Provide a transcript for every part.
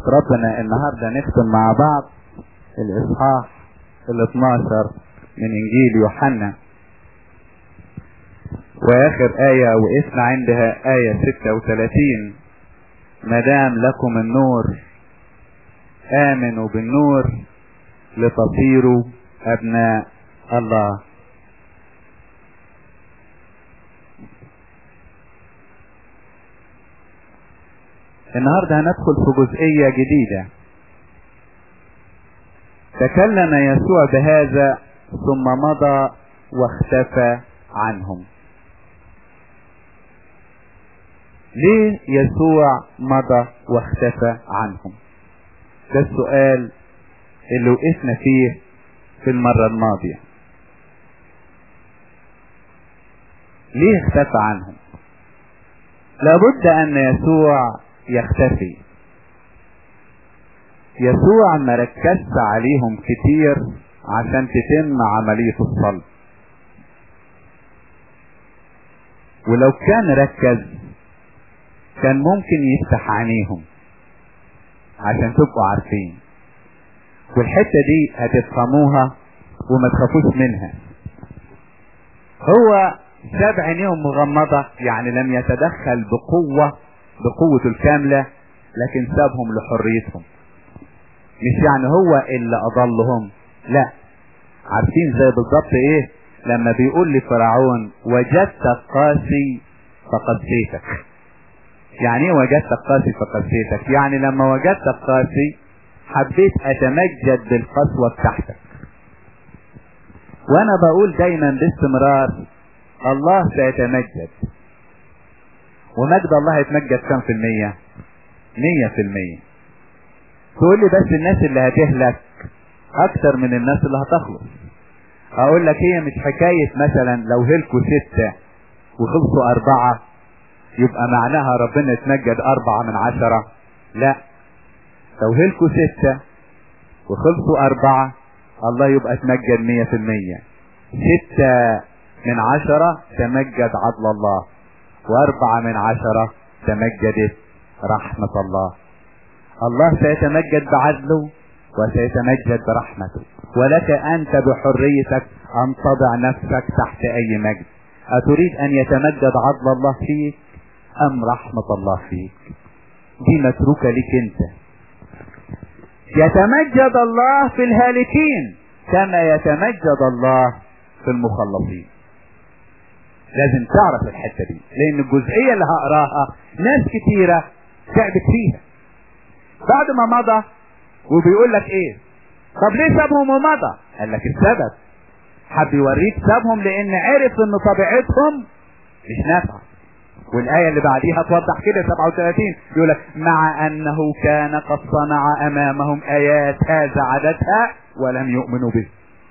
ربنا النهاردة نختم مع بعض الإصحاح 12 من إنجيل يوحنا، وآخر آية وقفنا عندها آية 36: مدام لكم النور آمنوا بالنور لتصيروا أبناء الله. النهاردة هندخل في جزئية جديدة. تكلم يسوع بهذا ثم مضى واختفى عنهم. ليه يسوع مضى واختفى عنهم؟ ده السؤال اللي وقفنا فيه في المرة الماضية. ليه اختفى عنهم؟ لابد ان يسوع يختفي. يسوع ما ركزش عليهم كتير عشان تتم عملية الصلب، ولو كان ركز كان ممكن يفتح عينيهم عشان تبقوا عارفين، والحتة دي هتفهموها وما تخافوش منها. هو ساب عينيهم مغمضة، يعني لم يتدخل بقوته الكاملة، لكن سابهم لحريتهم. مش يعني هو اللي اضلهم، لا. عارفين زي بالظبط ايه لما بيقول لفرعون وجدتك قاسي فقسيتك. يعني ايه وجدتك قاسي فقسيتك؟ يعني لما وجدتك قاسي حبيت اتمجد بالقسوة بتاعتك. وانا بقول دايما باستمرار الله سيتمجد، ومجد الله يتمجد كم في المية؟ 100%. تقول لي بس الناس اللي هتهلك اكتر من الناس اللي هتخلص. اقول لك هي مش حكاية مثلا لو هلكوا 6 وخلصوا 4 يبقى معناها ربنا يتمجد 4 من 10. لا، لو هلكوا 6 وخلصوا 4 الله يبقى اتمجد 100%. 6 من 10 تمجد عدل الله، و4 من 10 تمجدت رحمة الله. الله سيتمجد بعدله وسيتمجد برحمته، ولك أنت بحريتك أن تضع نفسك تحت أي مجد. أتريد أن يتمجد عدل الله فيك أم رحمة الله فيك؟ دي متروكة لك أنت. يتمجد الله في الهالكين كما يتمجد الله في المخلصين. لازم تعرف الحتة دي، لأن الجزئية اللي هقراها ناس كتيرة تعبت فيها. بعد ما مضى وبيقول لك ايه؟ طب ليه سابهم ومضى؟ قال لك السبب حب يوريك سابهم لان عرف ان طبيعتهم مش نافعه. والايه اللي بعديها توضح كده 37 يقول لك مع انه كان قد صنع امامهم ايات هذا عددها ولم يؤمنوا به.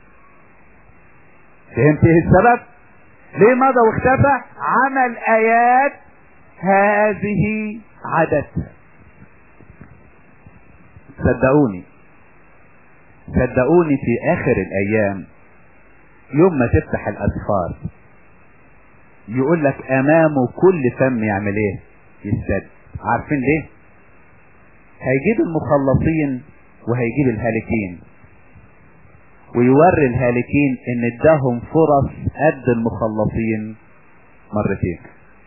فهمت ايه السبب؟ ليه مضى واختفى؟ عمل ايات هذه عددها. صدقوني في اخر الايام يوم ما تفتح الاسفار يقول لك امامه كل فم يعمل ايه؟ يسد. عارفين ليه؟ هيجيب المخلصين وهيجيب الهالكين، ويوري الهالكين ان اداهم فرص قد المخلصين مرتين.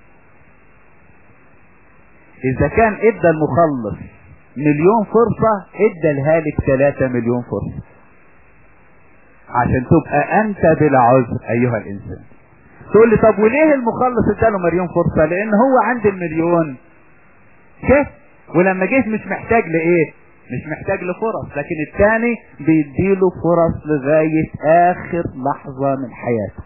اذا كان ادى المخلص 1,000,000 فرصة، ادى الهالك 3 مليون فرصة، عشان تبقى انت بلا عذر ايها الانسان. تقول لي طب وليه المخلص اداله 1,000,000 فرصة؟ لان هو عند 1,000,000 جه، ولما جه مش محتاج لايه؟ مش محتاج لفرص. لكن الثاني بيديله فرص لغاية اخر لحظة من حياته.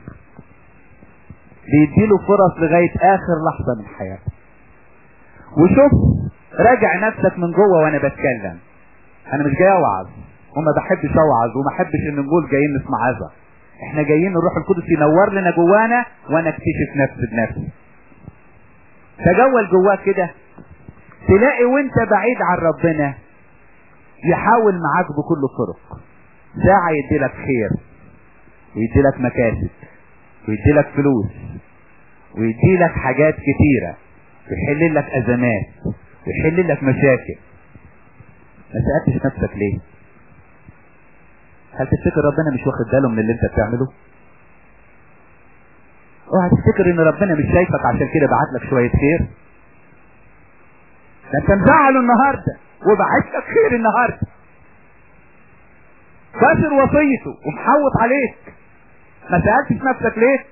بيديله فرص لغاية اخر لحظة من حياته. وشوف راجع نفسك من جوه وانا بتكلم. انا مش جاي اوعظ وما بحبش اوعظ وما بحبش ان نقول جايين نسمع عظة. احنا جايين الروح القدس ينور لنا جوانا وانا اكتشف نفسي بنفسي. تجول جواك كده تلاقي وانت بعيد عن ربنا يحاول معاك بكل الطرق. ساعة يديلك خير ويديلك مكاسب ويديلك فلوس ويديلك حاجات كتيرة ويحل لك ازمات ويحل لك مشاكل. ما سألتش نفسك ليه؟ هل تفتكر ربنا مش واخد باله من اللي انت بتعمله؟ اوعى تفتكر ان ربنا مش شايفك عشان كده بعت لك شوية خير. ده انت مزعله النهارده وبعت لك خير النهارده، كسر وصيته ومحوط عليك. ما سألتش نفسك ليه؟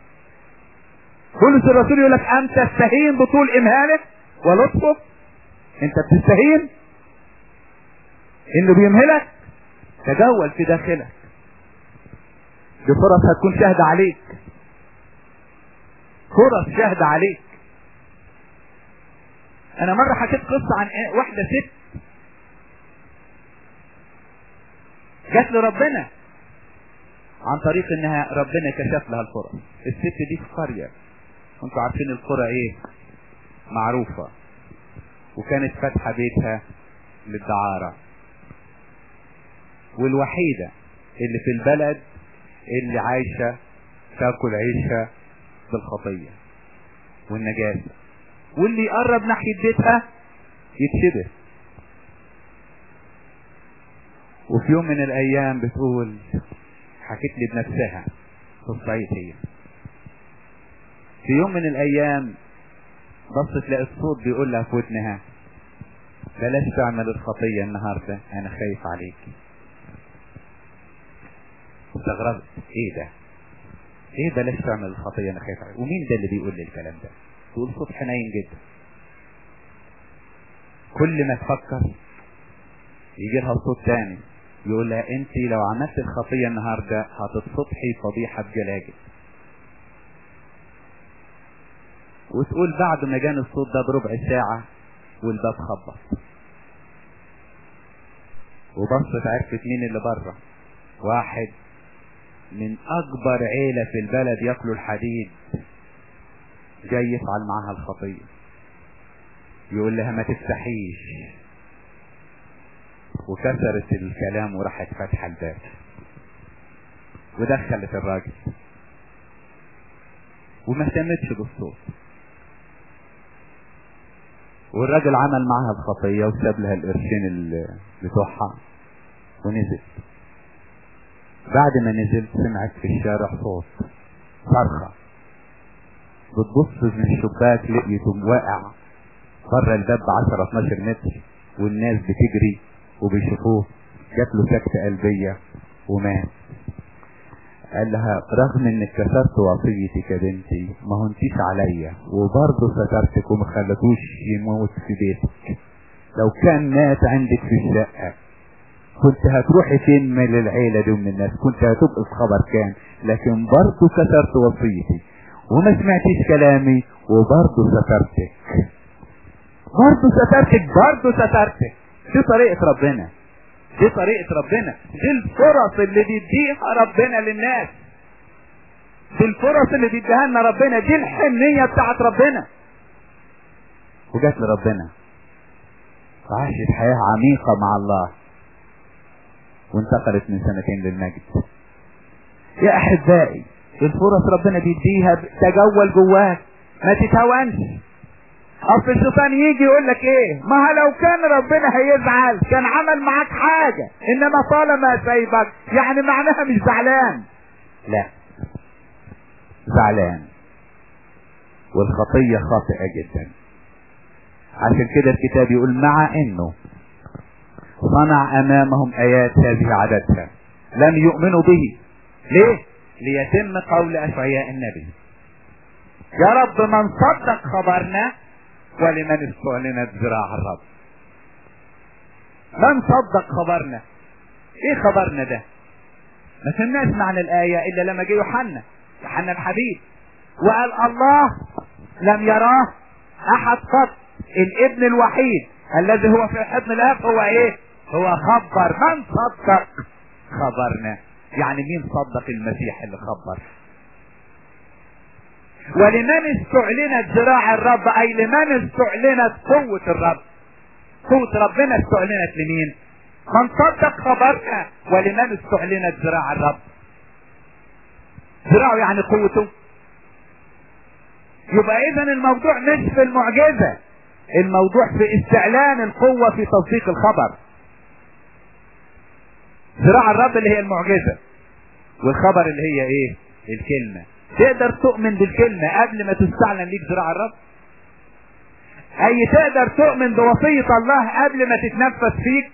بولس الرسول يقول لك أم تستهين بطول إمهاله ولطفه؟ انت بتستهين انه بيمهلك؟ تجول في داخلك، دي فرص هتكون شاهدة عليك، فرص شاهدة عليك. انا مرة حكيت قصة عن واحدة ست جات لربنا عن طريق انها ربنا كشف لها الفرص. الست دي في قرية، وانتوا عارفين القرى ايه معروفة، وكانت فاتحة بيتها للدعارة، والوحيدة اللي في البلد اللي عايشة تاكل عيشها بالخطية والنجاسة، واللي يقرب ناحية بيتها يتشبه. وفي يوم من الايام بتقول، حكت لي بنفسها قصة هي، في يوم من الايام بصت لقيت صوت بيقول لها في ودنها بلاش تعمل الخطية النهاردة، انا خايف عليك. استغربت، ايه ده؟ ايه بلاش تعمل الخطية انا خايف عليك؟ ومين ده اللي بيقول لي الكلام ده؟ تقول صوت حنين جدا. كل ما تفكر يجي لها صوت تاني يقول لها انت لو عملت الخطية النهاردة هتتصبحي فضيحة بجلاجل. وتقول بعد ما جاني الصوت ده بربع ساعة والباب خبط، وبصت عرفت مين اللي بره، واحد من اكبر عيلة في البلد ياكلوا الحديد جاي يفعل معاها الخطية. يقول لها ما تفتحيش، وكسرت الكلام وراحت فاتحة الباب ودخلت الراجل وما اهتمتش بالصوت. والراجل عمل معها الخطية وساب لها القرشين بتوعها ونزل. بعد ما نزل سمعت في الشارع صوت صرخة، بتبص من الشباك لقيته واقع بره الباب 10-12 متر، والناس بتجري وبيشوفوه. جات له سكتة قلبية ومات. قال لها رغم انك كسرت وصيتك يا بنتي ما هنتيش عليا، وبرضه سترتك وما خلتوش يموت في بيتك. لو كان مات عندك في الشقة كنت هتروحي فين من العيلة دي ومن الناس؟ كنت هتبقى في خبر كان، لكن برضه كسرت وصيتي وما سمعتيش كلامي وبرضه سترتك، برضه سترتك. دي طريقة ربنا، دي طريقة ربنا، دي الفرص اللي بيديها ربنا للناس، دي الفرص اللي بيديها لنا ربنا، دي الحنية بتاعت ربنا. وجات لربنا وعاشت حياة عميقة مع الله وانتقلت من 2 سنين للمجد. يا احبائي الفرص ربنا بيديها، تجول جواك ما تتهونش. اصل الشيطان يجي يقول لك ايه، ما لو كان ربنا هيزعل كان عمل معاك حاجة، انما طالما سايبك يعني معناها مش زعلان. لا، زعلان، والخطية خاطئة جدا. عشان كده الكتاب يقول مع انه صنع امامهم ايات هذه عددها لم يؤمنوا به. ليه؟ ليتم قول اشعياء النبي، يا رب من صدق خبرنا ولمن استعلنت ذراع الرب. من صدق خبرنا؟ ايه خبرنا ده؟ ما فهمناش معنى الآية الا لما جه يوحنا الحبيب وقال الله لم يراه احد قط، الابن الوحيد الذي هو في حضن الاب هو ايه؟ هو خبر. من صدق خبرنا؟ يعني مين صدق المسيح اللي خبر؟ ولمن استعلنت ذراع الرب، اي لمن استعلنت قوة الرب. قوة ربنا استعلنت لمين؟ من صدق خبرنا. ولمن استعلنت ذراع الرب؟ ذراعه يعني قوته. يبقى اذا الموضوع مش في المعجزة، الموضوع في استعلان القوة في تصديق الخبر. ذراع الرب اللي هي المعجزة، والخبر اللي هي ايه؟ الكلمة. تقدر تؤمن بالكلمة قبل ما تستعلن ليك ذراع الرب؟ اي تقدر تؤمن بوصية الله قبل ما تتنفذ فيك؟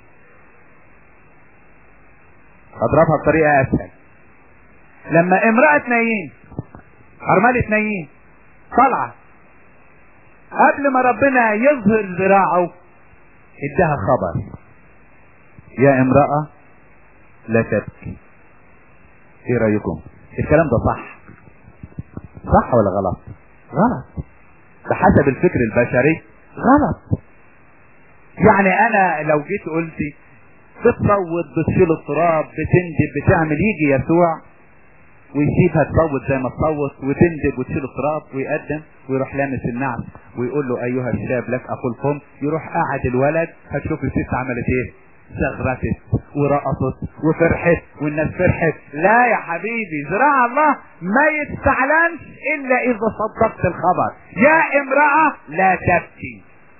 اضربها بطريقة اسهل. لما امرأة نايين، أرملة نايين، طالعة قبل ما ربنا يظهر ذراعه ادها خبر: يا امرأة لا تبكي. ايه رأيكم؟ الكلام ده صح ولا غلط؟ غلط بحسب الفكر البشري، غلط. يعني انا لو جيت قلتي بتصوت، بتشيل التراب، بتندب، بتعمل، يجي يسوع ويسيبها تصوت زي ما تصوت وتندب وتشيل التراب ويقدم ويروح لامس النعم ويقول له ايها الشاب لك اقول قم. يروح قاعد الولد، هتشوف الست عملت ايه؟ زغرتت ورقصت وفرحت والناس فرحت. لا يا حبيبي، ذراع الله ما يستعلنش الا اذا صدقت الخبر: يا امرأة لا تبكي.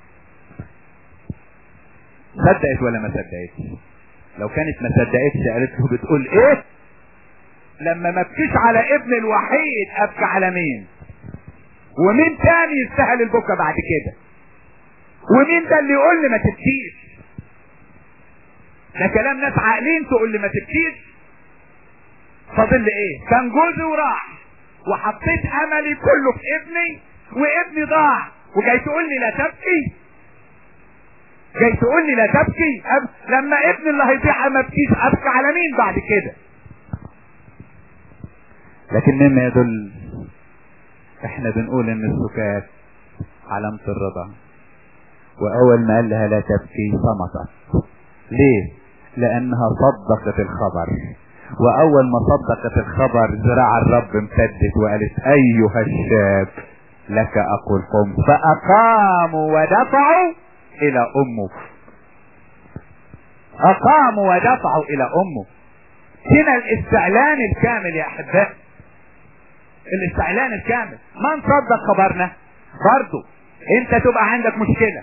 صدقت ولا ما صدقتش؟ لو كانت ما صدقتش قالت له بتقول ايه؟ لما ما ابكيش على ابن الوحيد ابكي على مين؟ ومين تاني يستاهل البكا بعد كده؟ ومين ده اللي يقول لي ما تبكيش؟ ده كلام ناس عاقلين تقول لي ما تبكيش. فاضل لي ايه؟ كان جوزي وراح وحطيت املي كله في ابني وابني ضاع، وجاي تقول لي لا تبكي؟ جاي تقول لي لا تبكي؟ لما ابني اللي هيضيع ما بكيش ابكي على مين بعد كده؟ لكن مما يدل احنا بنقول ان السكات علامة الرضا. واول ما قال لها لا تبكي صمتت. ليه؟ لانها صدقت الخبر. واول ما صدقت الخبر ذراع الرب امتدت وقالت ايها الشاب لك اقول قم. فاقاموا ودفعوا الى امه. اقاموا ودفعوا الى امه. هنا الاستعلان الكامل يا احبائي، الاستعلان الكامل. من صدق خبرنا برضو انت تبقى عندك مشكلة،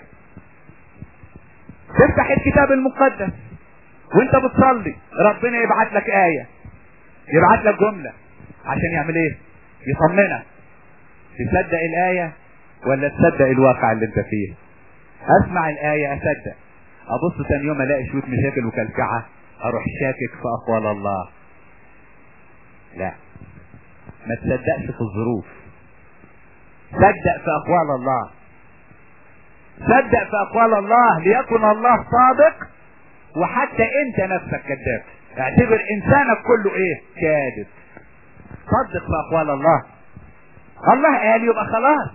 تفتح الكتاب المقدس وانت بتصلي ربنا يبعت لك آية، يبعت لك جملة عشان يعمل ايه؟ يطمنك. تصدق الآية ولا تصدق الواقع اللي انت فيه؟ اسمع الآية اصدق، ابص ثاني يوم الاقي شوية مشاكل وكلكعة اروح شاكك في اقوال الله. لا، ما تصدقش في الظروف، صدق في اقوال الله. صدق في اقوال الله ليكن الله صادق وحتى انت نفسك كذاب. اعتبر انسانك كله ايه؟ كاذب. صدق في اقوال الله. الله قال يبقى خلاص.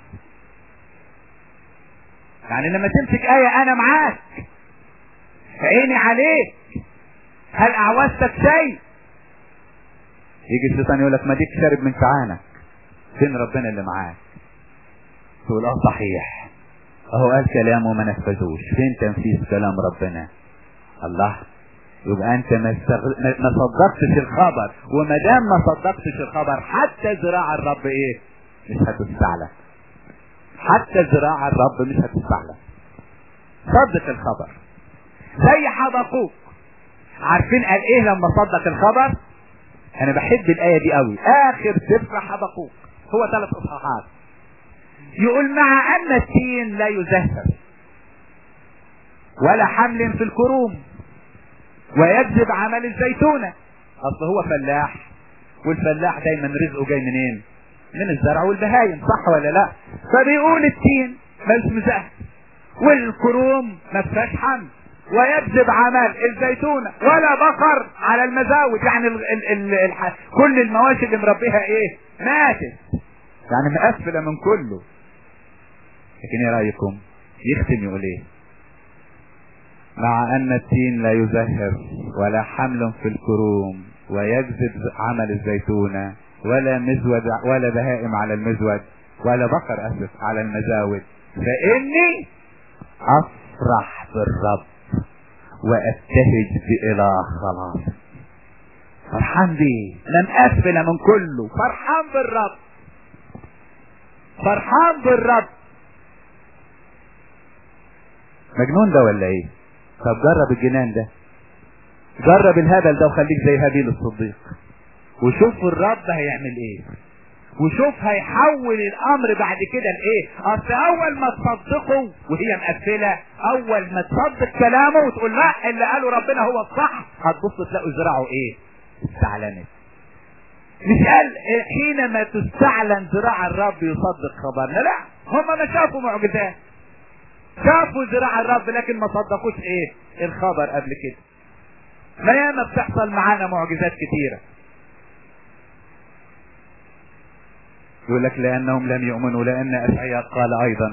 يعني لما تمسك آية انا معاك، عيني عليك، هل اعوزتك شيء؟ يجي الشيطان يقول لك ما ديك شارب من شعانك، فين ربنا اللي معاك؟ تقول اه صحيح، اهو قال كلام وما نفذوش، فين تنفيذ كلام ربنا؟ الله، يبقى انت ما صدقتش الخبر، وما دام ما صدقتش الخبر حتى ذراع الرب ايه؟ مش هتستعلن. حتى ذراع الرب مش هتستعلن. صدق الخبر زي حبقوق. عارفين قال ايه لما صدق الخبر؟ انا بحب الايه دي قوي، اخر سفر حبقوق هو 3 اصحاحات. يقول مع ان التين لا يزهر ولا حمل في الكروم ويجذب عمل الزيتونة. اصل هو فلاح، والفلاح دايما رزقه جاي منين؟ من الزرع والبهايم، صح ولا لا؟ فبيقول التين مش مزهر والكروم ما فيهاش حمل ويجذب عمل الزيتونة ولا بقر على المزاود. يعني كل المواشي اللي مربيها ايه؟ ماتت، يعني مقفلة من كله. لكن ايه رأيكم؟ يختم يقول ايه؟ مع ان التين لا يزهر ولا حمل في الكروم ويجذب عمل الزيتونة ولا مزود ولا بهائم على المزود ولا بقر اسف على المزاود، فاني افرح بالرب وابتهج بإله خلاص. فرحان بيه، انا مقفلة من كله، فرحان بالرب، فرحان بالرب. مجنون ده ولا ايه؟ طب جرب الجنان ده، جرب الهبل ده وخليك زي هابيل الصديق، وشوف الرب هيعمل ايه، وشوف هيحول الامر بعد كده لايه. اصل اول ما تصدقه وهي مقفله، اول ما تصدق كلامه وتقول لا اللي قاله ربنا هو الصح، هتبص تلاقوا ذراعه ايه؟ استعلنت. مش قال حينما تستعلن ذراع الرب يصدق خبرنا، لا، هم ما شافوا معجزات، شافوا ذراع الرب لكن ما صدقوش ايه؟ الخبر قبل كده. ما ياما بتحصل معانا معجزات كتيرة، يقول لك لانهم لم يؤمنوا، لان اشعياء قال ايضا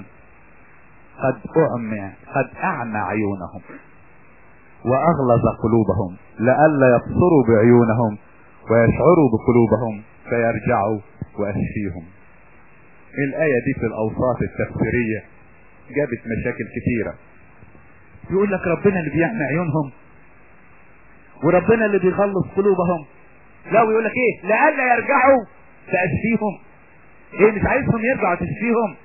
قد اعمى عيونهم واغلظ قلوبهم لئلا يبصروا بعيونهم ويشعروا بقلوبهم فيرجعوا واشفيهم. الآية دي في الأوصاف التفسيرية جابت مشاكل كتيرة. يقول لك ربنا اللي بيعمى عيونهم وربنا اللي بيغلظ قلوبهم، لا، ويقول لك ايه؟ لئلا يرجعوا فاشفيهم. ايه، مش عايزهم يرجعوا تشفيهم؟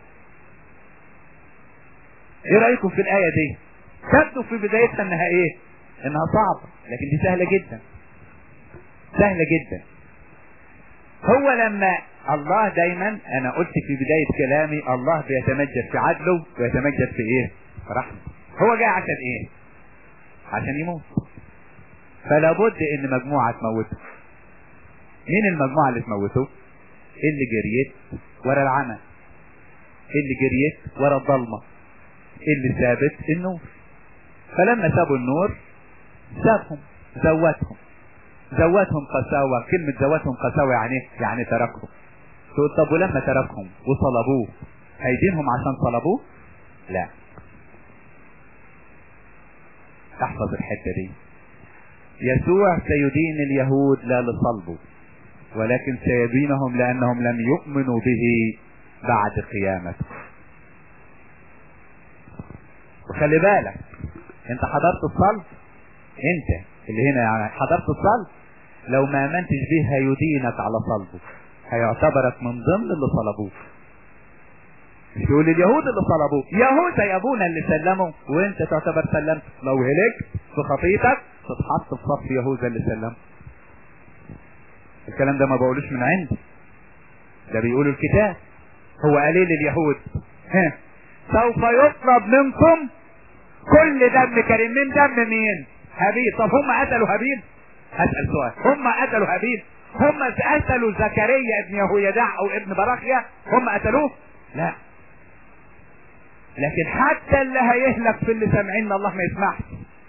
ايه رأيكم في الآية دي؟ تبدو في بدايتها انها ايه؟ انها صعبة، لكن دي سهلة جدا، سهلة جدا. هو لما الله دايما، انا قلت في بداية كلامي، الله بيتمجد في عدله ويتمجد في ايه؟ رحمة. هو جاي عشان ايه؟ عشان يموت. فلا بد ان مجموعة تموته. مين المجموعة اللي تموته؟ اللي جريت ورا العمى، اللي جريت ورا الضلمة، اللي سابت النور. فلما سابوا النور سابهم، زواتهم قساوة. كلمة زواتهم قساوة يعني تركهم. تقول طب ولما تركهم وصلبوه هيدينهم عشان صلبوه؟ لا، احفظ الحتة دي. يسوع سيدين اليهود لا لصلبه، ولكن سيدينهم لانهم لم يؤمنوا به بعد قيامته. وخلي بالك، انت حضرت الصلب، انت اللي هنا يعني حضرت الصلب، لو ما امنتش به هيدينك على صلبه، هيعتبرك من ضمن اللي صلبوه. مش يقول اليهود اللي صلبوه، يهوذا يا ابونا اللي سلمه، وانت تعتبر سلمت. لو هلكت في خطيتك تتحط في صف يهوذا اللي سلمه. الكلام ده ما بقولوش من عندي، ده بيقولوا الكتاب. هو قال ايه لليهود؟ سوف يطلب منكم كل دم كريم. من دم مين؟ هابيل. طب هم قتلوا هابيل؟ هسأل سؤال، هم قتلوا هابيل؟ هم قتلوا زكريا ابن يهويدع او ابن براخيا؟ هم قتلوه؟ لا. لكن حتى اللي هيهلك في اللي سامعين الله ما يسمحش،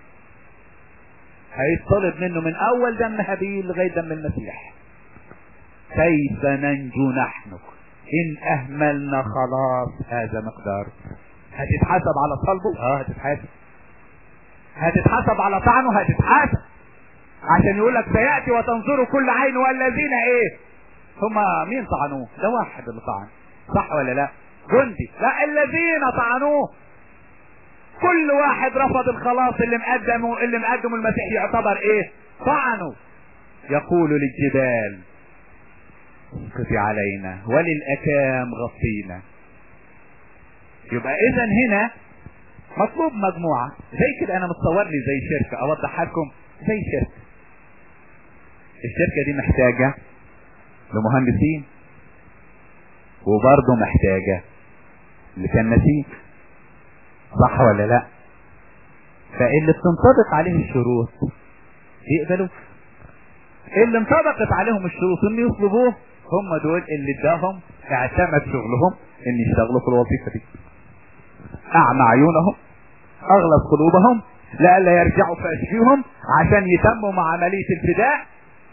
هيطلب منه من اول دم هابيل لغاية دم المسيح. كيف ننجو نحن ان اهملنا خلاص هذا مقدار؟ هتتحاسب على صلبه؟ هتتحاسب. هتتحاسب على طعنه؟ هتتحاسب. عشان يقول لك سيأتي وتنظر كل عين، والذين ايه؟ هما مين طعنوه؟ ده واحد اللي طعن، صح ولا لا؟ جندي. لا، الذين طعنوه كل واحد رفض الخلاص اللي مقدمه المسيح يعتبر ايه؟ طعنه. يقول للجبال اسقطي علينا وللأكام غطينا. يبقى اذا هنا مطلوب مجموعة زي كده. انا متصور لي زي شركة، اوضحها لكم زي شركة. الشركة دي محتاجة لمهندسين، وبرضه محتاجة لكناسين، صح ولا لا؟ فاللي بتنطبق عليه الشروط يقبلوا، اللي انطبقت عليهم الشروط ان يطلبوه هم دول اللي اداهم اعتمد شغلهم ان يشتغلوا في الوظيفة دي. اعمى عيونهم، اغلظ قلوبهم لئلا يرجعوا فاشفيهم، عشان يتموا مع عملية الفداء.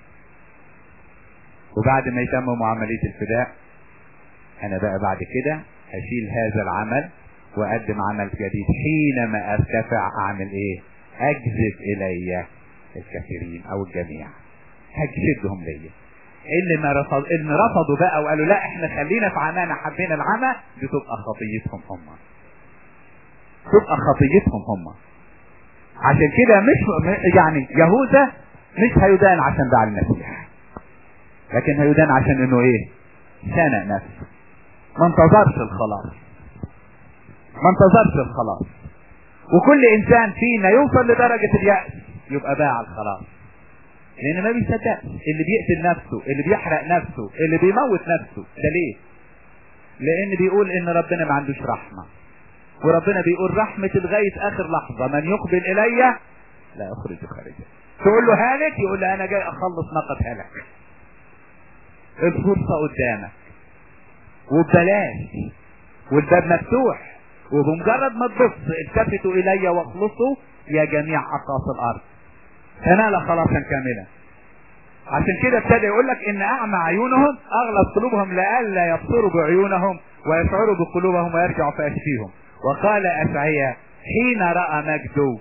وبعد ما يتموا مع عملية الفداء، انا بقى بعد كده هشيل هذا العمل واقدم عمل جديد. حينما ارتفع اعمل ايه؟ اجذب الي الكثيرين او الجميع، هجذبهم ليا. اللي رفضوا بقى وقالوا لا احنا خلينا في عمانا، حبينا العمى، دي تبقى خطيتهم هم، تبقى خطيتهم هم. عشان كده مش يعني يهوذا مش هيدان عشان باع المسيح، لكن هيدان عشان انه ايه؟ شنق نفسه، ما انتظرش الخلاص، ما انتظرش الخلاص. وكل انسان فينا يوصل لدرجة اليأس يبقى باع الخلاص. لان ما بيصدقش اللي بيقتل نفسه، اللي بيحرق نفسه، اللي بيموت نفسه. ده ليه؟ لان بيقول ان ربنا ما عندوش رحمة، وربنا بيقول رحمة لغاية اخر لحظة، من يقبل الي لا اخرج خارجه. تقول له هالك، يقول له انا جاي اخلص ناقة هلك. الفرصة قدامك وببلاش، والباب مفتوح، وبمجرد ما تبص التفتوا الي واخلصوا يا جميع اقاصي الارض تنال خلاصا كاملا. عشان كده ابتدى يقول لك ان اعمى عيونهم اغلب قلوبهم لئلا يبصروا بعيونهم ويشعروا بقلوبهم ويرجعوا فاشفيهم. وقال اشعياء حين راى مجده،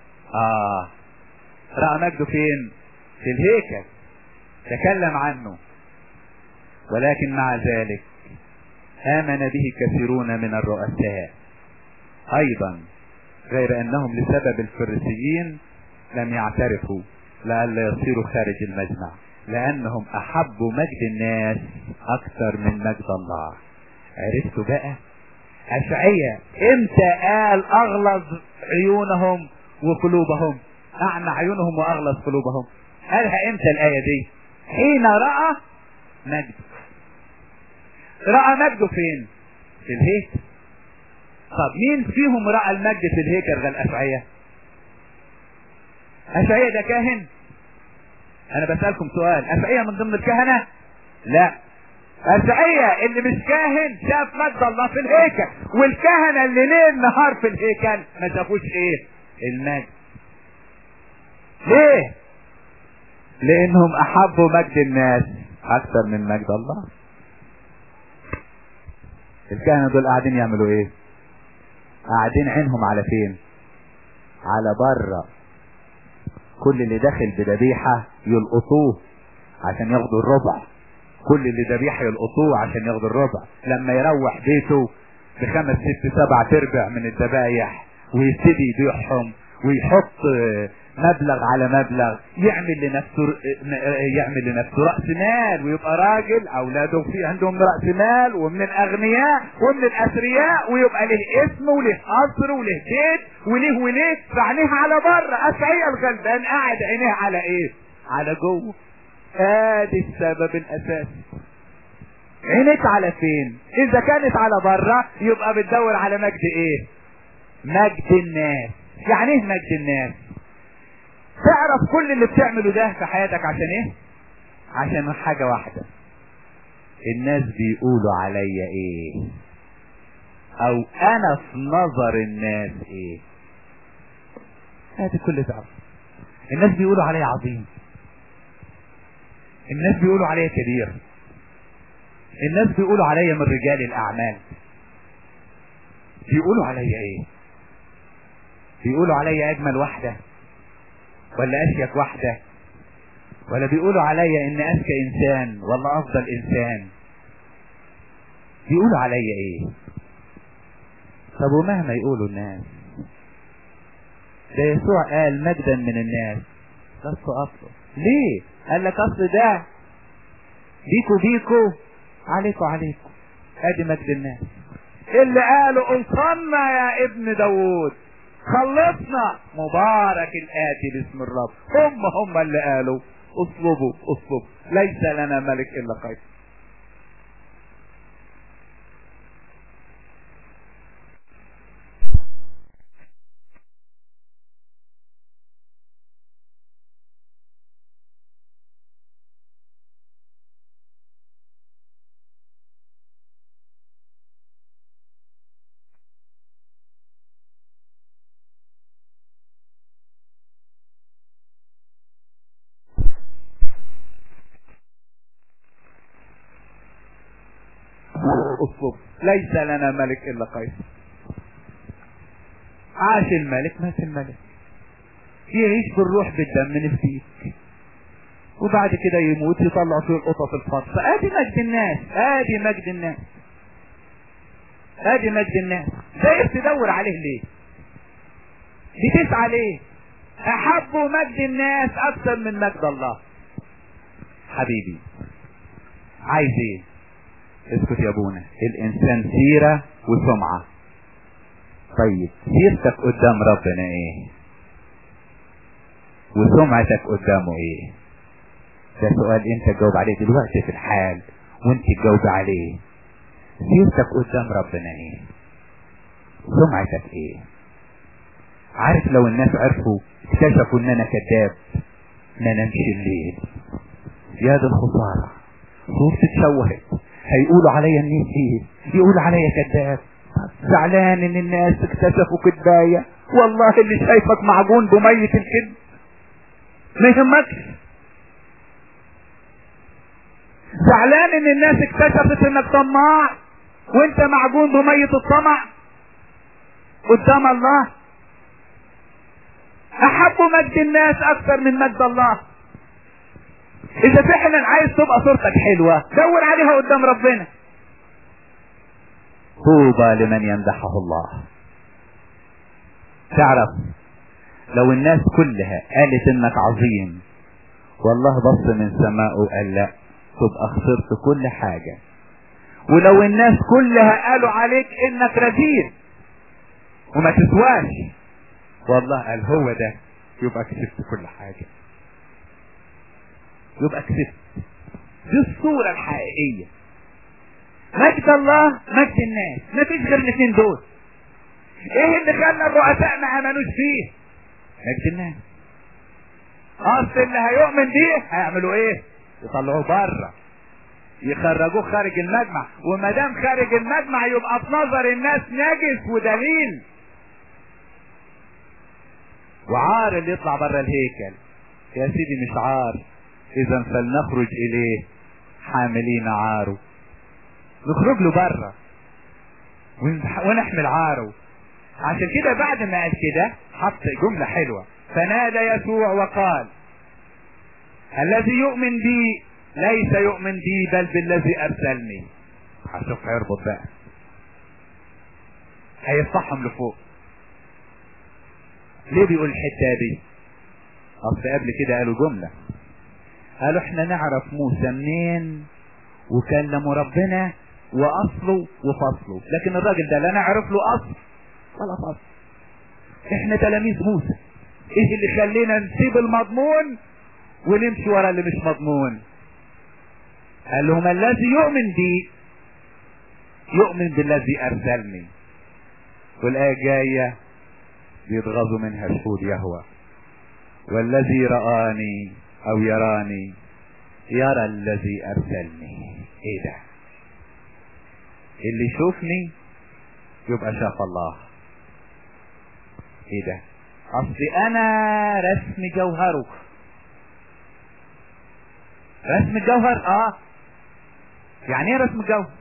راى مجده فين؟ في الهيكل، تكلم عنه. ولكن مع ذلك آمن به كثيرون من الرؤساء أيضا، غير أنهم لسبب الفريسيين لم يعترفوا لئلا يصيروا خارج المجمع، لأنهم أحبوا مجد الناس أكثر من مجد الله. عرفتوا بقى أشعياء إمتى قال أغلظ عيونهم وقلوبهم؟ أعمى عيونهم وأغلظ قلوبهم. قالها إمتى الآية دي؟ حين رأى مجد. رأى مجده فين؟ في الهيكل. طب مين فيهم رأى المجد في الهيكل غير أشعياء؟ أشعياء ده كاهن؟ أنا بسألكم سؤال، أشعياء من ضمن الكهنة؟ لا، أشعياء اللي مش كاهن شاف مجد الله في الهيكل، والكهنة اللي ليل نهار في الهيكل ما شافوش ايه؟ المجد. ليه؟ لأنهم أحبوا مجد الناس أكثر من مجد الله. الكهنة دول قاعدين يعملوا ايه؟ قاعدين عينهم على فين؟ على بره. كل اللي داخل بذبيحة يلقطوه عشان ياخدوا الربع، كل اللي ذبيحة يلقطوه عشان ياخدوا الربع. لما يروح بيته ب5 6 7 تربع من الذبايح ويبتدي يبيعهم ويحط مبلغ على مبلغ، يعمل لنفسه رأس مال ويبقى راجل. اولاده في عندهم رأس مال ومن الاغنياء ومن الاثرياء، ويبقى له اسم وله قصر وله بيت وليه فعينيه على بره. أشعياء الغلبان قاعد عينيه على ايه؟ على جوه. ادي السبب الاساسي. عينك على فين؟ اذا كانت على بره يبقى بتدور على مجد ايه؟ مجد الناس. يعني ايه مجد الناس؟ تعرف كل اللي بتعمله ده في حياتك عشان ايه؟ عشان حاجة واحدة، الناس بيقولوا عليا ايه، او انا في نظر الناس ايه. هذا كل تعرف. الناس بيقولوا عليا عظيم، الناس بيقولوا عليا كبير، الناس بيقولوا عليا من رجال الاعمال. بيقولوا عليا ايه؟ بيقولوا عليا اجمل واحدة ولا اشيك واحدة، ولا بيقولوا عليا ان اذكى انسان ولا افضل انسان. بيقولوا عليا ايه؟ طب ومهما يقولوا الناس، ده يسوع قال مجدا من الناس لست اطلب. ليه؟ قال لك اصل ده بيكو عليكو. ادي مجد الناس اللي قالوا اوصلنا يا ابن داوود، خلصنا، مبارك الآتي باسم الرب. هم اللي قالوا اطلبوا ليس لنا ملك الا قيصر. ليس لنا ملك الا قيصر. عاش الملك مات الملك، يعيش بالروح بالدم من الفيك، وبعد كده يموت يطلع فيه القطط الفاطسة. ادي مجد الناس، ادي مجد الناس. ده تدور عليه ليه؟ بتسعى ليه؟ احبوا مجد الناس اكثر من مجد الله. حبيبي عايز ايه؟ اسكت يا ابونا. الانسان سيرة وسمعة. طيب سيرتك قدام ربنا ايه؟ وسمعتك قدامه ايه؟ ده سؤال انت تجاوب عليه دلوقتي في الحال، وانت تجاوب عليه. سيرتك قدام ربنا ايه؟ سمعتك ايه؟ عارف لو الناس عرفوا اكتشفوا ان انا كذاب ما نمشي الليل، يا دي الخسارة، صورتي اتشوهت، هيقولوا عليا اني ايه؟ يقولوا عليا كذاب. زعلان ان الناس اكتشفوا كداية، والله اللي شايفك معجون بمية الكذب ما يهمكش. زعلان ان الناس اكتشفت انك طماع وانت معجون بمية الطمع قدام الله. احب مجد الناس اكثر من مجد الله. اذا فعلا عايز تبقى صورتك حلوة دور عليها قدام ربنا. طوبى لمن يمدحه الله. تعرف لو الناس كلها قالت انك عظيم والله بص من سماءه وقال لا، تبقى خسرت كل حاجة. ولو الناس كلها قالوا عليك انك رذيل وما تسواش، والله قال هو ده، يبقى كسبت كل حاجة، يبقى كسبت. دي الصورة الحقيقية. مجد الله مجد الناس، مفيش غير الاثنين دول. ايه اللي خلى الرؤساء ما امنوش فيه؟ مجد الناس. اصل اللي هيؤمن بيه هيعملوا ايه؟ يطلعوه بره، يخرجوه خارج المجمع، وما دام خارج المجمع يبقى في نظر الناس نجس ودليل وعار. اللي يطلع بره الهيكل يا سيدي مش عار، اذا فلنخرج اليه حاملين عاره. نخرج له بره ونحمل عاره. عشان كده بعد ما قال كده حط جملة حلوة، فنادى يسوع وقال الذي يؤمن بي ليس يؤمن بي بل بالذي ارسلني. هشوف هيربط بقى، هيفتحهم لفوق. ليه بيقول الحتة دي؟ اصل قبل كده قالوا جملة، قالوا احنا نعرف موسى منين وكلموا ربنا واصله وفصله، لكن الراجل ده لا نعرف له اصل ولا فصل. احنا تلاميذ موسى، ايه اللي خلينا نسيب المضمون ونمشي ورا اللي مش مضمون؟ قال لهم الذي يؤمن بي يؤمن بالذي ارسلني. والايه جايه بيتغاظوا منها شهود يهوه، والذي رآني او يراني يرى الذي ارسلني. ايه ده؟ اللي يشوفني يبقى شاف الله. ايه ده؟ اصلي انا رسم جوهره. رسم الجوهر يعني ايه رسم الجوهر؟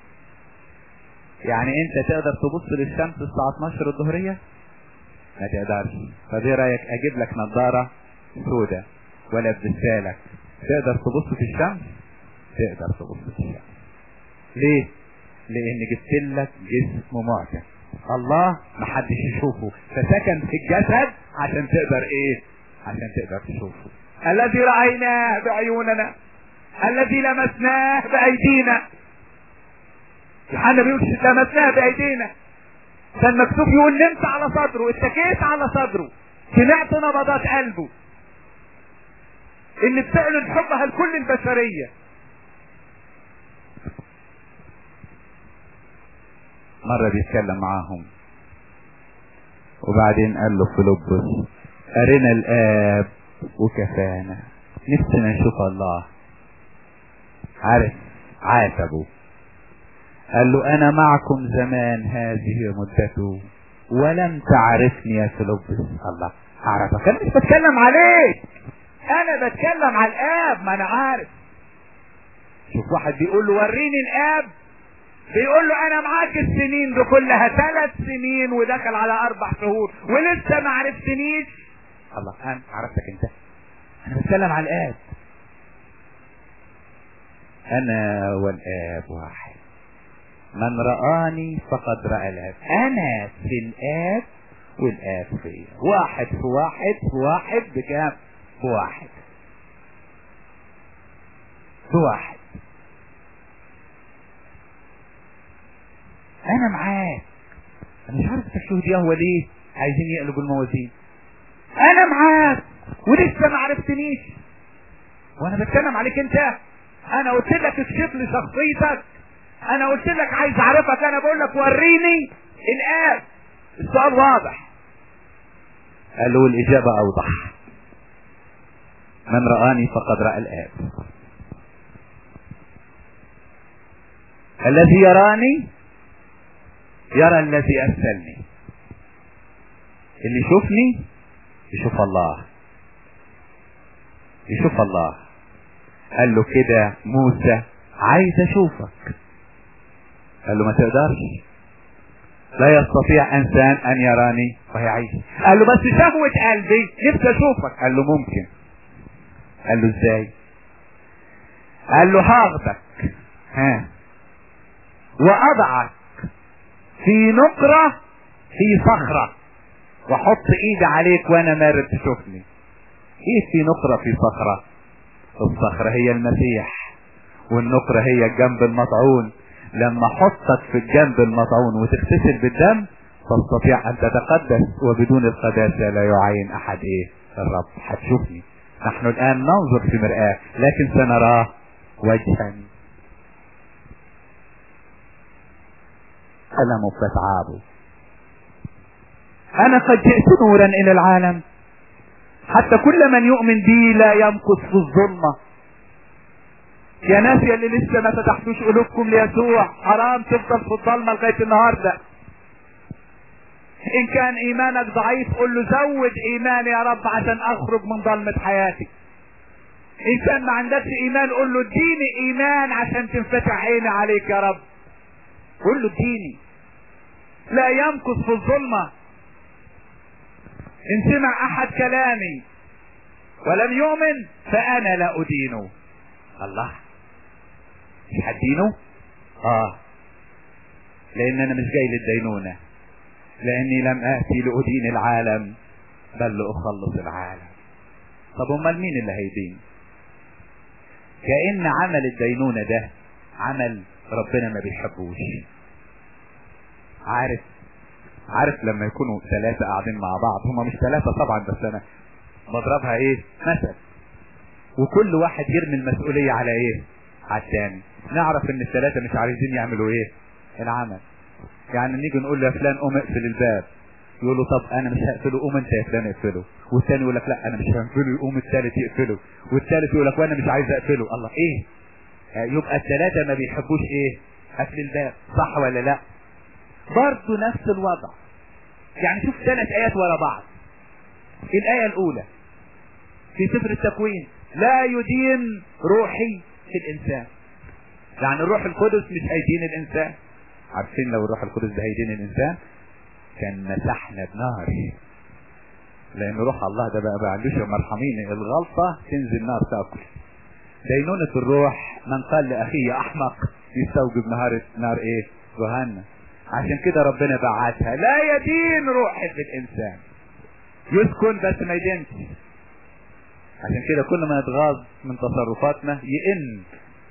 يعني انت تقدر تبص للشمس الساعة 12 الظهرية؟ ما تقدرش. فدي رايك اجيب لك نظارة سودة ولا بسالك تقدر تبص في الشمس؟ تقدر تبص في الشمس. ليه؟ لان جبت لك جسم معجز. الله محدش يشوفه فسكن في الجسد عشان تقدر ايه؟ عشان تقدر تشوفه. الذي رأيناه بعيوننا، الذي لمسناه بأيدينا. يوحنا بيقول لمسناه بأيدينا، كان مكتوب يقول نمت على صدره، اتكيت على صدره، سمعت نبضات قلبه اللي بتعلن حبها لكل البشرية. مرة بيتكلم معاهم وبعدين قال له فيلبس أرنا الآب وكفانا، نفسنا نشوف الله. عارف عاتبه، قال له أنا معكم زمان هذه مدته ولم تعرفني يا فيلبس. الله أعرفك، أنا مش بتكلم عليك، أنا بتكلم على الآب. ما أنا عارف. شوف واحد بيقول له وريني الآب، بيقول له أنا معاك السنين دي كلها 3 سنين ودخل على 4 شهور ولسه ما عرفتنيش. الله أنا عرفتك أنت، أنا بتكلم على الآب. أنا والآب واحد، من رآني فقد رأى الآب. أنا في الآب والآب فيا، واحد في واحد في واحد بكام؟ في واحد في واحد. أنا معاك. أنا مش عارف تشهد يهوه ليه عايزين يقلبوا الموازين. أنا معاك ولسه ما عرفتنيش وانا بتكلم عليك انت. انا قلت لك اكشف لي شخصيتك، انا قلت لك عايز اعرفك، انا بقول لك وريني الآب. السؤال واضح. قال له الاجابة اوضح، من رآني فقد رأى الآب. الذي يراني يرى الذي ارسلني. اللي يشوفني يشوف الله، يشوف الله. قال له كده موسى عايز اشوفك. قال له ما تقدرش، لا يستطيع انسان ان يراني وهي عايش. قال له بس شهوة قلبي نفسي اشوفك. قال له ممكن. قال له ازاي؟ قال له هاخدك واضعك في نقرة في صخرة واحط ايدي عليك وانا مارد تشوفني. ايه في نقرة في صخرة؟ الصخرة هي المسيح والنقرة هي الجنب المطعون. لما احطك في الجنب المطعون وتغتسل بالدم تستطيع ان تتقدس، وبدون القداسة لا يعين احد ايه الرب. هتشوفني. نحن الان ننظر في مرآة لكن سنراه وجها. ألم فتعابه. انا قد جئت نورا الى العالم حتى كل من يؤمن بي لا يمكث في الظلمة. يا ناس يا اللي لسه ما فتحتوش قلوبكم ليسوع، حرام تفضل في الظلمة لغاية النهاردة. ان كان ايمانك ضعيف قل له زود ايماني يا رب عشان اخرج من ظلمة حياتي. ان كان ما عندكش ايمان قل له اديني ايمان عشان تنفتح عيني عليك يا رب. قل له اديني. لا يمكث في الظلمة. ان سمع احد كلامي ولم يؤمن فانا لا ادينه. الله، مش هدينه؟ لان انا مش جاي للدينونة، لاني لم اتي لادين العالم بل لاخلص العالم. طب امال مين اللي هيدين؟ كأن عمل الدينونة ده عمل ربنا ما بيحبوش. عارف لما يكونوا ثلاثة قاعدين مع بعض، هما مش ثلاثة طبعا بس انا بضربها مثل، وكل واحد يرمي المسؤولية على على الثاني، نعرف ان الثلاثة مش عايزين يعملوا العمل. يعني نيجي نقول له يا فلان قوم اقفل الباب، يقول له طب انا مش هقفله، قوم انت يا فلان اقفله. والثاني يقول لك لا انا مش هقفله، يقوم الثالث يقفله، والثالث يقول لك وانا مش عايز اقفله. الله، يبقى الثلاثة ما بيحبوش قفل الباب، صح ولا لا؟ برضه نفس الوضع. يعني شوف 3 آيات ورا بعض. الآية الأولى في سفر التكوين لا يدين روحي في الإنسان. يعني الروح القدس مش هيدين الإنسان. عارفين لو الروح القدس ده هيدين الإنسان كان مسحنا بنار، لأن روح الله ده بقى عندوش مرحمين، الغلطة تنزل نار تأكل. دينونة الروح من قال لأخيه أحمق يستوجب نار جهنم. عشان كده ربنا بعتها لا يدين روحي في الإنسان. يسكن بس ما يدينش. عشان كده كل ما نتغاظ من تصرفاتنا يئن.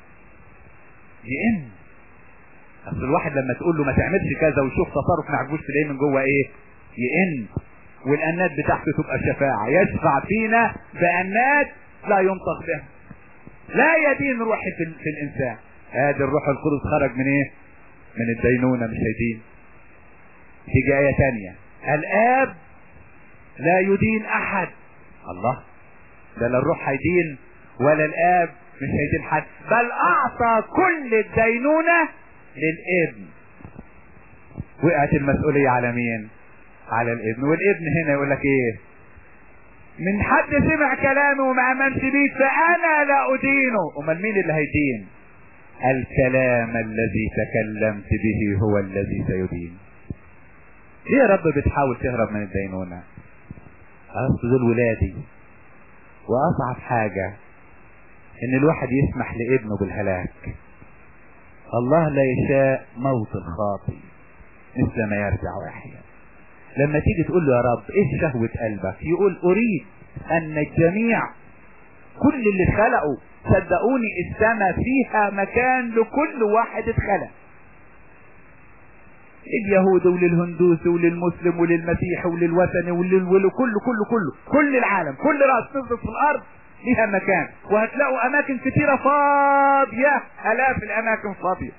اصل الواحد لما تقول له ما تعملش كذا ويشوف تصرف ما عجبوش تلاقيه من جوه يئن. والأنات بتاعته تبقى شفاعة، يشفع فينا بأنات لا ينطق بها. لا يدين روحي في الإنسان. هذا الروح القدس خرج من من الدينونة، مش هيدين. تيجي آية تانية الآب لا يدين أحد. الله، ده لا الروح هيدين ولا الآب مش هيدين حد، بل أعطى كل الدينونة للابن. وقعت المسؤولية على مين؟ على الابن. والابن هنا يقول لك من حد سمع كلامه وما امنش بيه فانا لا ادينه. امال مين اللي هيدين؟ الكلام الذي تكلمت به هو الذي سيدين. ليه يا رب بتحاول تهرب من الدينونة؟ اصل دول ولادي. واصعب حاجة ان الواحد يسمح لابنه بالهلاك. الله لا يشاء موت الخاطئ مثل ما يرجع ويحيى. لما تيجي تقول له يا رب ايه شهوة قلبك، يقول اريد ان الجميع كل اللي خلقوا، صدقوني السماء فيها مكان لكل واحد اتخلق. اليهود وللهندوس وللمسلم وللمسيح وللوثني كل العالم، كل رأس تفضل في الارض ليها مكان، وهتلاقوا اماكن كتيرة فاضية، الاف الاماكن فاضية،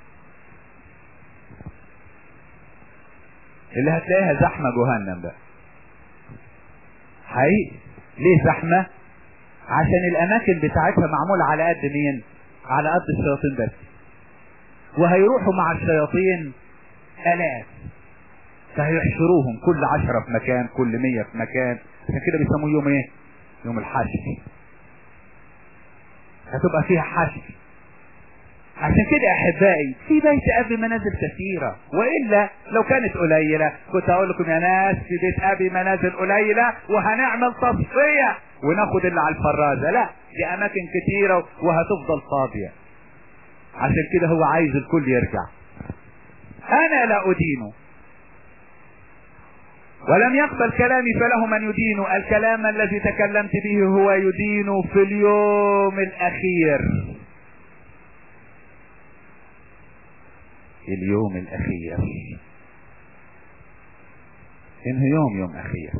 اللي هتلاقيها زحمة جهنم بقى حقيقي. ليه زحمة؟ عشان الاماكن بتاعتها معمولة على قد مين؟ على قد الشياطين بس، وهيروحوا مع الشياطين الاف، فهيحشروهم كل 10 في مكان، كل 100 في مكان، عشان كده بيسموه يوم ايه؟ يوم الحشر. هتبقى فيها حشر. عشان كده يا احبائي في بيت ابي منازل كثيرة، والا لو كانت قليلة كنت اقول لكم يا ناس في بيت ابي منازل قليلة وهنعمل تصفية وناخد اللي على الفرازة. لا، دي اماكن كثيرة وهتفضل فاضية. عشان كده هو عايز الكل يرجع. انا لا ادينه ولم يقبل كلامي فله من يدين. الكلام الذي تكلمت به هو يدين في اليوم الاخير. اليوم الاخير انه يوم اخير،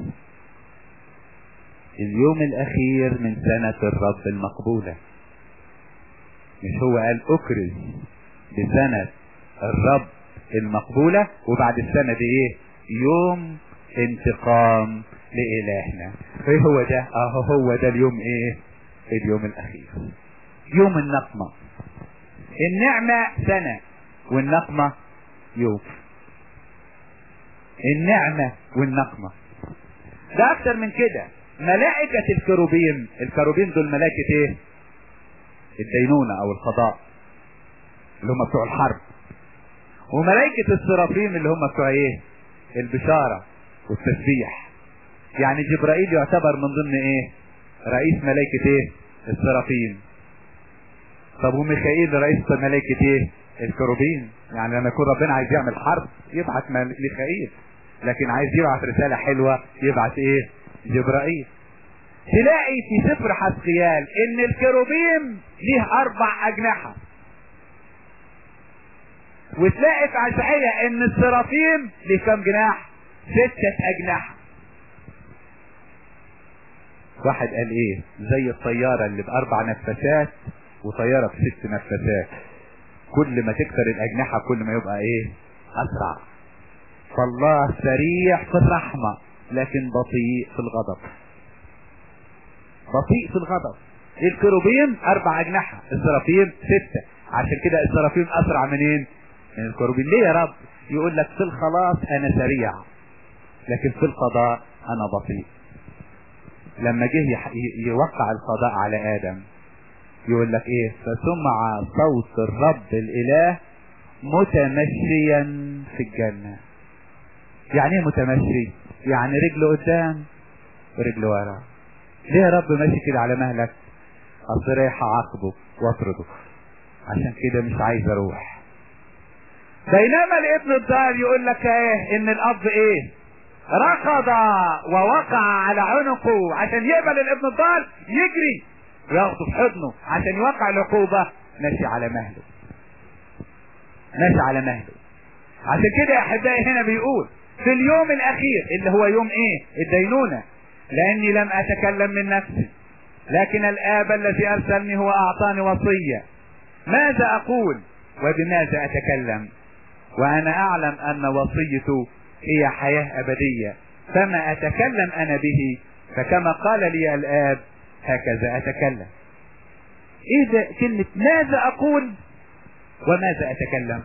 اليوم الاخير من سنة الرب المقبولة. مش هو قال اكرز بسنة الرب المقبولة، وبعد السنة دي ايه؟ يوم انتقام لإلهنا. ايه هو ده؟ هو ده اليوم ايه؟ اليوم الاخير، يوم النقمة. النعمة سنة والنقمة يوم. النعمة والنقمة ده اكتر من كده. ملائكة الكروبين دول ملائكة ايه؟ الدينونة او القضاء اللي هم بتوع الحرب. وملائكة السرافيم اللي هم بتوع ايه؟ البشارة والتسبيح. يعني جبرائيل يعتبر من ضمن ايه؟ رئيس ملائكة ايه؟ السرافيم. طب وميخائيل رئيس ملائكة ايه؟ الكروبين. يعني لما يكون ربنا عايز يعمل حرب يبعت ميخائيل، لكن عايز يبعت رسالة حلوة يبعت ايه؟ جبرائيل. تلاقي في سفر حزقيال ان الكروبين ليه 4 اجنحة، وتلاقي في اشعياء ان السرافيم ليه كم جناح؟ 6 اجنحة. واحد قال ايه؟ زي الطيارة اللي ب4 نفسات وطيارة ب6 نفسات، كل ما تكتر الاجنحة كل ما يبقى ايه؟ اسرع. فالله سريع في الرحمة لكن بطيء في الغضب. بطيء في الغضب. الكروبين 4 اجنحة، السرافيم 6. عشان كده السرافيم اسرع منين؟ من الكروبين. ليه يا رب؟ يقول لك في الخلاص انا سريع لكن في القضاء انا بطيء. لما جه يوقع القضاء على ادم يقول لك ايه؟ فسمع صوت الرب الاله متمشيا في الجنة. يعني ايه متمشي؟ يعني رجله قدام ورجله ورا. ليه يا رب ماشي كده على مهلك؟ اصل رايح اعاقبه واطرده، عشان كده مش عايز اروح. بينما الابن الضال يقول لك ايه؟ ان الاب ايه؟ ركض ووقع على عنقه عشان يقبل الابن الضال يجري وياخده في حضنه عشان يوقع العقوبة. ماشي على مهله، ماشي على مهله. عشان كده يا احبائي هنا بيقول في اليوم الاخير اللي هو يوم ايه؟ الدينونة. لاني لم اتكلم من نفسي لكن الاب الذي ارسلني هو اعطاني وصية ماذا اقول وبماذا اتكلم، وانا اعلم ان وصيته هي حياة ابدية، فما اتكلم انا به فكما قال لي الاب هكذا اتكلم. ايه ده كلمة ماذا اقول وماذا اتكلم؟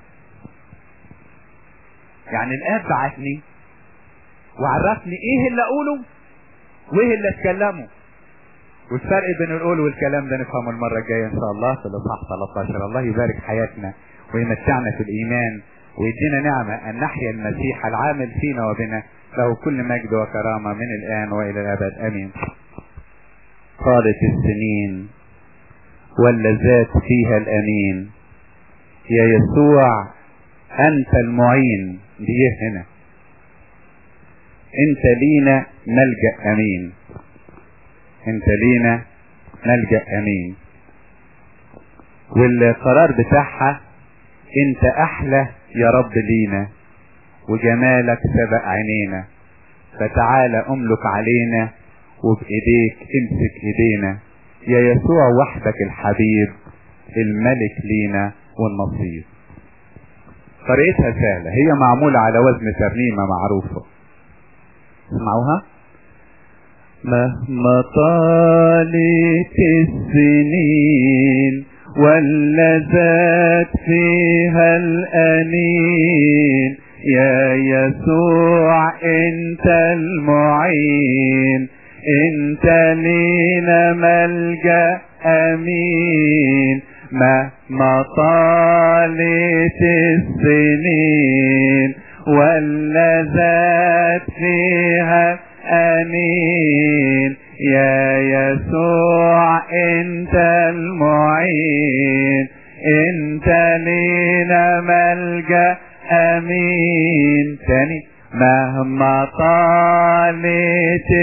يعني الاب بعثني وعرفني ايه اللي اقوله وايه اللي اتكلمه. والفرق بين القول والكلام ده نفهمه المرة الجاية ان شاء الله في الاصحاح 13. الله يبارك حياتنا ويمتعنا في الايمان ويدينا نعمة ان نحيا المسيح العامل فينا وبنا، له كل مجد وكرامة من الان والى الابد امين. طالت السنين واللذات فيها الامين، يا يسوع انت المعين. دي هنا انت لينا ملجأ امين، انت لينا ملجأ امين. والقرار بتاعها انت احلى يا رب لينا وجمالك سبق عينينا، فتعالى املك علينا وبايديك امسك ايدينا يا يسوع وحدك الحبيب الملك لينا والنصيب. طريقتها سهلة، هي معمولة على وزن ترنيمة معروفة، اسمعوها. مهما طالت السنين ولا زاد فيها الأنين، يا يسوع انت المعين، انت لينا ملجأ امين. مهما طالت السنين ولا زاد فيها امين، يا يسوع انت المعين، انت لينا ملجأ امين. تاني، مهما طالت